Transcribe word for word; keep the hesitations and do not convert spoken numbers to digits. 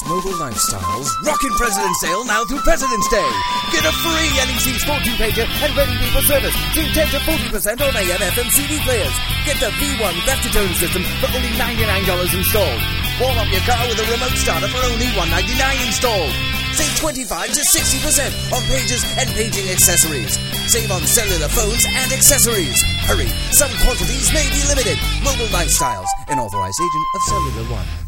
Mobile Lifestyles rockin' President's Sale now through President's Day. Get a free N E C Sport two-pager and Ready People service. Save ten to forty percent on A M F M C D players. Get the V one left-to-tone system for only ninety-nine dollars installed. Warm up your car with a remote starter for only one hundred ninety-nine dollars installed. Save twenty-five to sixty percent on pages and paging accessories. Save on cellular phones and accessories. Hurry, some quantities may be limited. Mobile Lifestyles, an authorized agent of Cellular One.